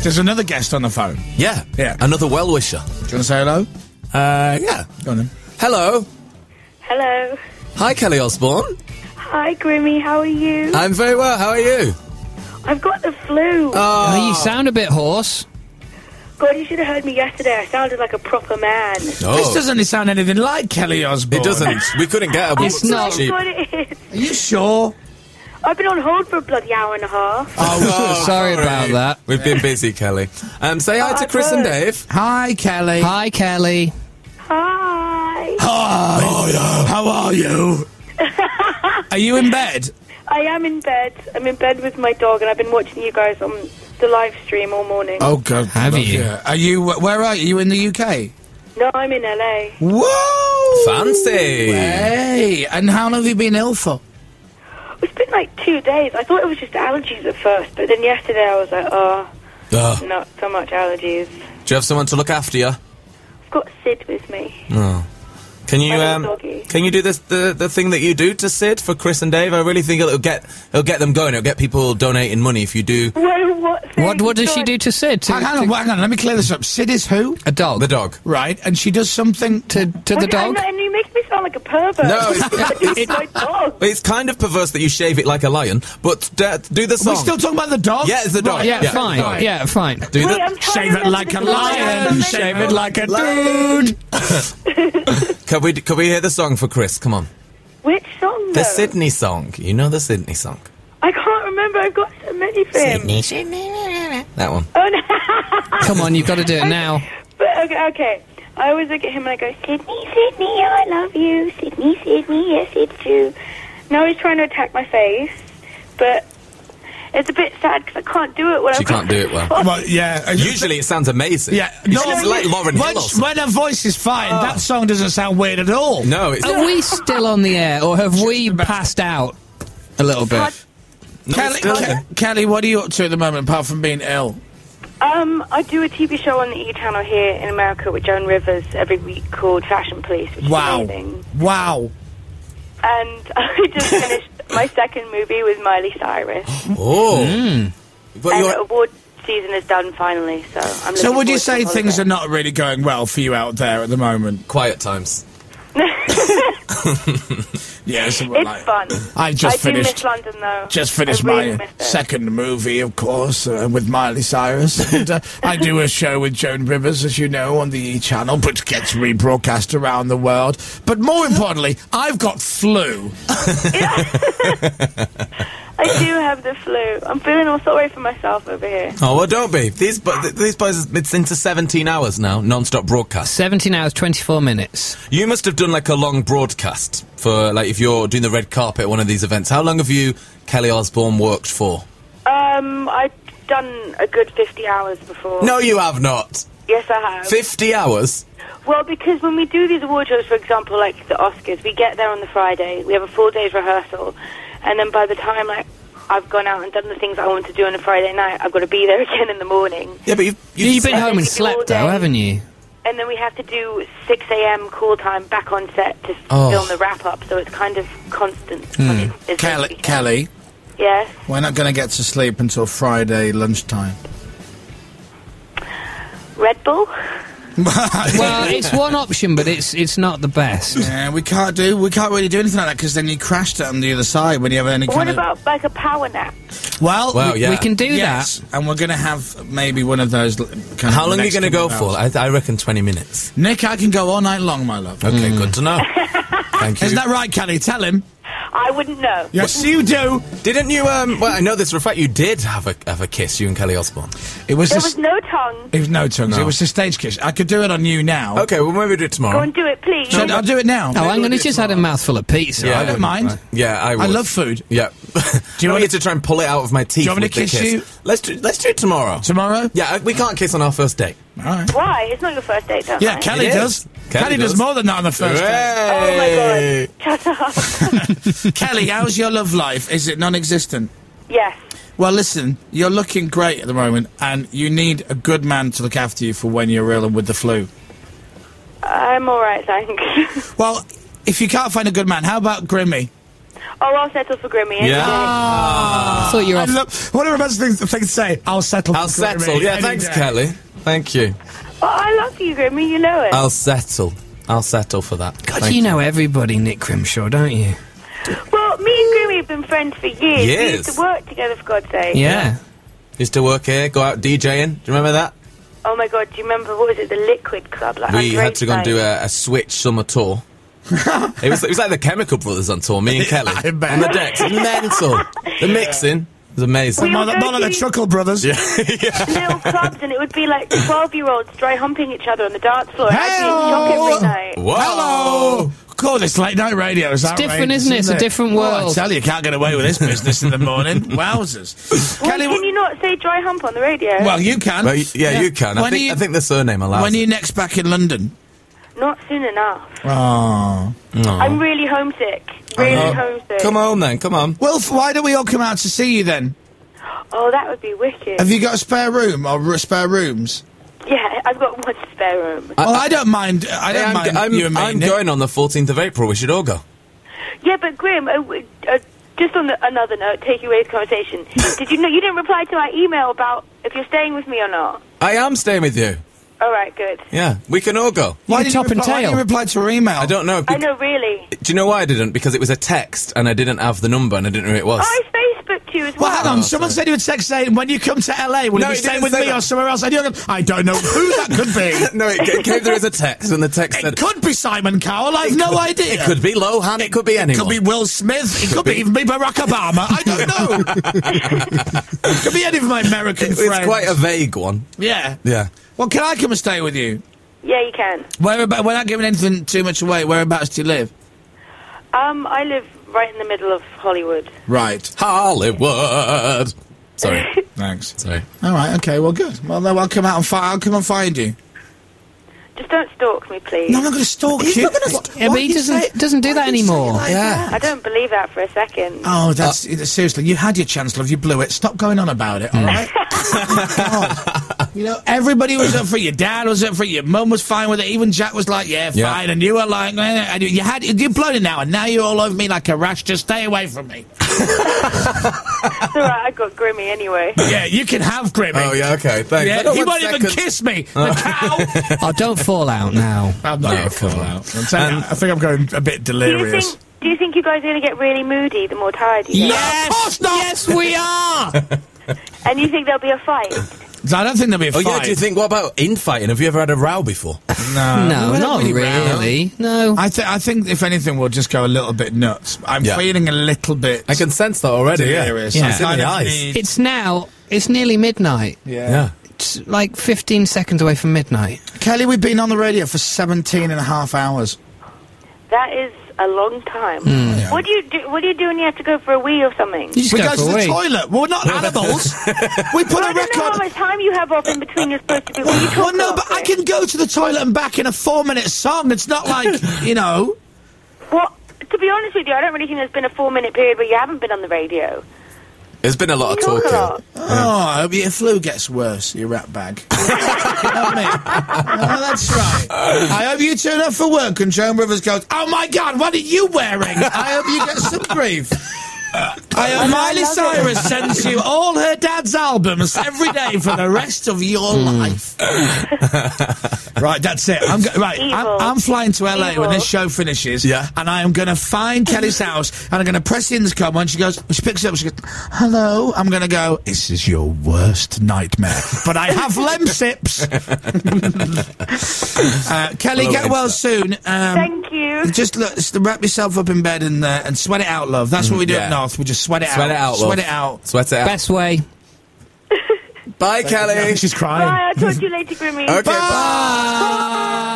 There's another guest on the phone. Yeah. Yeah. Another well-wisher. Do you want to say hello? Yeah. Go on then. Hello. Hello. Hi, Kelly Osbourne. Hi, Grimmy. How are you? I'm very well. How are you? I've got the flu. Oh, you sound a bit hoarse. God, you should have heard me yesterday. I sounded like a proper man. Oh. This doesn't sound anything like Kelly Osbourne. It doesn't. We couldn't get her. It's not. cheap. That's what it is. Are you sure? I've been on hold for a bloody hour and a half. Oh, sorry about that. We've been busy, Kelly. Say hi to Chris and Dave. Hi, Kelly. Hi, Kelly. Hi. Hi. How are you? Are you in bed? I am in bed. I'm in bed with my dog, and I've been watching you guys on the live stream all morning. Oh, God. Have you? Yeah. Are you... Where are you? Are you in the UK? No, I'm in LA. Whoa! Fancy. Hey! And how long have you been ill for? It's been like 2 days. I thought it was just allergies at first, but then yesterday I was like, oh, not so much allergies. Do you have someone to look after you? I've got Sid with me. Oh. Can you My little doggy. can you do this the thing that you do to Sid for Chris and Dave? I really think it'll get them going. It'll get people donating money if you do. What does she do to Sid? Hang on, let me clear this up. Sid is who? A dog. The dog. Right, and she does something To the dog? And you make me sound like a pervert. No, it's my dog. It's kind of perverse that you shave it like a lion, but do the song. We're still talking about the dog? Yeah, it's the dog. Right, Yeah, fine. sorry. Yeah, fine. Do Wait, the I'm trying Shave to it like a remember the lion, song. shave it like a dude. Could we hear the song for Chris? Come on. Which song, The though? Sydney song. You know the Sydney song. I can't remember. I've got so many for him. That one. Oh, no. Come on, you've got to do it now. But, okay. I always look at him and I go, Sydney, Sydney, I love you. Sydney, Sydney, yes, it's true. Now he's trying to attack my face, but it's a bit sad because I can't do it when She I've got can't do it well. Well, yeah. Usually it sounds amazing. Yeah. You should let Lauren Hill or something. When her voice is fine, that song doesn't sound weird at all. No, it's Are we still on the air, or have we passed out a little bit? Kelly, what are you up to at the moment, apart from being ill? I do a TV show on the E! Channel here in America with Joan Rivers every week called Fashion Police, which is amazing. Wow. And I just finished my second movie with Miley Cyrus. Oh. But And you're, award season is done finally, so I'm So looking would you forward to say the things are holiday. not really going well for you out there at the moment? quiet times. Yeah, It's fun. I just do finished. miss London, though. Just finished I really my miss it. second movie, of course, with Miley Cyrus. And, I do a show with Joan Rivers, as you know, on the E! Channel, which gets rebroadcast around the world. But more importantly, I've got flu. I do have the flu. I'm feeling all sorry for myself over here. Oh, well, don't be. These boys, it's into 17 hours now, non-stop broadcast. 17 hours, 24 minutes. You must have done, like, a long broadcast for, like, if you're doing the red carpet at one of these events. How long have you, Kelly Osbourne, worked for? I've done a good 50 hours before. No, you have not. Yes, I have. 50 hours? Well, because when we do these award shows, for example, like the Oscars, we get there on the Friday, we have a full day's rehearsal, and then by the time, like, I've gone out and done the things I want to do on a Friday night, I've got to be there again in the morning. Yeah, but You've been And home then and you do all slept, though, day. haven't you? And then we have to do 6 a.m. call time back on set to Oh. film the wrap-up, so it's kind of constant. It's Kelly, Yes? we're not going to get to sleep until Friday lunchtime. Red Bull? Well, it's one option, but it's not the best. Yeah, we can't really do anything like that, because then you crashed it on the other side when you have any What kind of... about, like, a power nap? Well, yeah. We can do yes, and we're going to have maybe one of those kind of... How long are you next going to go couple of for? hours. I reckon 20 minutes. Nick, I can go all night long, my love. Okay, good to know. Thank you. Isn't that right, Kelly? Tell him. I wouldn't know. Yes, you do. Didn't you, well, I know this for a fact, you did have a kiss, you and Kelly Osbourne. It was There was no tongue. It was no tongues. No. It was a stage kiss. I could do it on you now. Okay, well, maybe do it Go tomorrow. and do it, please. So I'll do it now. Oh, I'm going to just had a mouthful of pizza. Yeah, I don't mind. Yeah, I would. I love food. Yeah. Do you want me to try and pull it out of my teeth? Do you want me with to the kiss you? Let's do it tomorrow. Tomorrow? Yeah, we can't kiss on our first date. All right. Why? It's not your first date, don't Yeah, I? Kelly It does. is. Kelly does more than that on the first day. Oh, my God. Shut up. Kelly, how's your love life? Is it non-existent? Yes. Well, listen, you're looking great at the moment, and you need a good man to look after you for when you're ill and with the flu. I'm all right, thanks. Well, if you can't find a good man, how about Grimmy? Oh, I'll settle for Grimmy. any Yeah. day. I thought you were off. What are the best thing to say? I'll settle. I'll for settle. Grimmy Yeah, any thanks, day. Kelly. Thank you. Oh, I love you, Grimmy. You know it. I'll settle. I'll settle for that. God, Thank you know everybody, Nick Grimshaw, don't you? Well, me and Grimmy have been friends for years. We Years. used to work together, for God's sake. Yeah. Used to work here, go out DJing. Do you remember that? Oh my God, do you remember, what was it, the Liquid Club? Like We had underage to go and do night? a Switch summer tour. it was like the Chemical Brothers on tour, me and Kelly. I bet. On the decks. It was mental. The mixing was amazing. We More were like the going to Chuckle Brothers. Yeah. little clubs, and it would be like 12-year-olds dry humping each other on the dance floor. And I'd be in shock every night. Whoa. Hello. God, it's late night radio. It's different, isn't it? It's a different I world. tell you, can't get away with this business in the morning. Wowzers. Well, Kelly, can you not say dry hump on the radio? well, you can. Well, yeah, you can. When I think the surname allows When are it. you next back in London? Not soon enough. Oh. I'm really homesick. Really homesick. Come on then, come on. Well, why don't we all come out to see you then? Oh, that would be wicked. Have you got a spare room or spare rooms? Yeah, I've got one spare room. Well, I don't mind. I don't mind you and me. I'm Nick. going on the 14th of April. We should all go. Yeah, but Grim, just on another note, taking away the conversation, did you know you didn't reply to my email about if you're staying with me or not? I am staying with you. All right, good. Yeah, we can all go. Why You did top and reply, why tail. didn't you reply to her email? I don't know. I know, really. Do you know why I didn't? Because it was a text and I didn't have the number and I didn't know who it was. I Facebooked you as Well, well. hang on. Someone said you would text saying, when you come to LA, will No, you be he staying didn't with say me that. or somewhere else? I don't know who that could be. No, it came through as a text and the text It said... could be Simon Cowell. I've no idea. It could be Lohan, it could be anyone. Could be Will Smith. It could be even be Barack Obama. I don't know. Could be any of my American friends. It's quite a vague one. Yeah. Yeah. Well, can I come and stay with you? Yeah, you can. Whereabouts? We're not giving anything too much away. Whereabouts do you live? I live right in the middle of Hollywood. Right. Hollywood. Sorry. Thanks. Sorry. All right. Okay. Well, good. Well, no, I'll come out and I'll come and find you. Just don't stalk me, please. No, I'm not going to stalk you. Yeah, but he doesn't do that anymore. Yeah. I don't believe that for a second. Oh, that's seriously. You had your chance, love. You blew it. Stop going on about it. All right. God. You know, everybody was up for it. Your dad was up for it. Your mum was fine with it. Even Jack was like, "Yeah, fine." Yeah. And you were like, and "You've blown it now, and now you're all over me like a rash. Just stay away from me." It's all right. I got Grimmy anyway. Yeah, you can have Grimmy. Oh, yeah, okay, thanks. I Yeah, don't he want won't even seconds. kiss me. The cow. Oh, don't fall out now. I'm not No, going to fall come on. out. I think I'm going a bit delirious. Do you think you guys are going to get really moody the more tired you get? Yes, of course not. Yes, we are. And you think there'll be a fight? I don't think there'll be a Oh, fight. yeah, do you think, what about infighting? Have you ever had a row before? No, we don't not row. really. No. I think if anything, we'll just go a little bit nuts. I'm Yeah. feeling a little bit. I can sense that already, delirious. Yeah. I It's in kind the of eyes. need- It's nearly midnight. Yeah. It's like 15 seconds away from midnight. Kelly, we've been on the radio for 17 and a half hours. That is a long time. Yeah. What do you do? What do you do when you have to go for a wee or something? You just We go go for to a the wee. toilet. We're not animals. We put Well, I a don't know how record. much time you have off in between you're supposed to be. When you talk Well, no, about but I it. can go to the toilet and back in a 4-minute song. It's not like, you know. Well, to be honest with you, I don't really think there's been a 4-minute period where you haven't been on the radio. There's been a lot of You talk a talking. lot. Oh, I hope your flu gets worse, you rat bag. You know what I mean? Oh, that's right. I hope you turn up for work and Joan Rivers goes, "Oh my God, what are you wearing?" I hope you get some grief. I hope Miley Cyrus sends you all her dad's albums every day for the rest of your life. Right, that's it. Evil. I'm flying to LA when Evil. this show finishes. Yeah. And I am going to find Kelly's house and I'm going to press the intercom when she picks it up, she goes, "Hello." I'm going to go, "This is your worst nightmare." But I have Lemsips. Kelly, get well soon. Thank you. Just wrap yourself up in bed and sweat it out, love. That's what we do yeah. at North. We just sweat it out. Sweat it out, love. Sweat it out. Sweat it out. Best way. Bye, Kelly. She's crying. Bye. I'll talk to you later, Grimmy. Okay, Bye.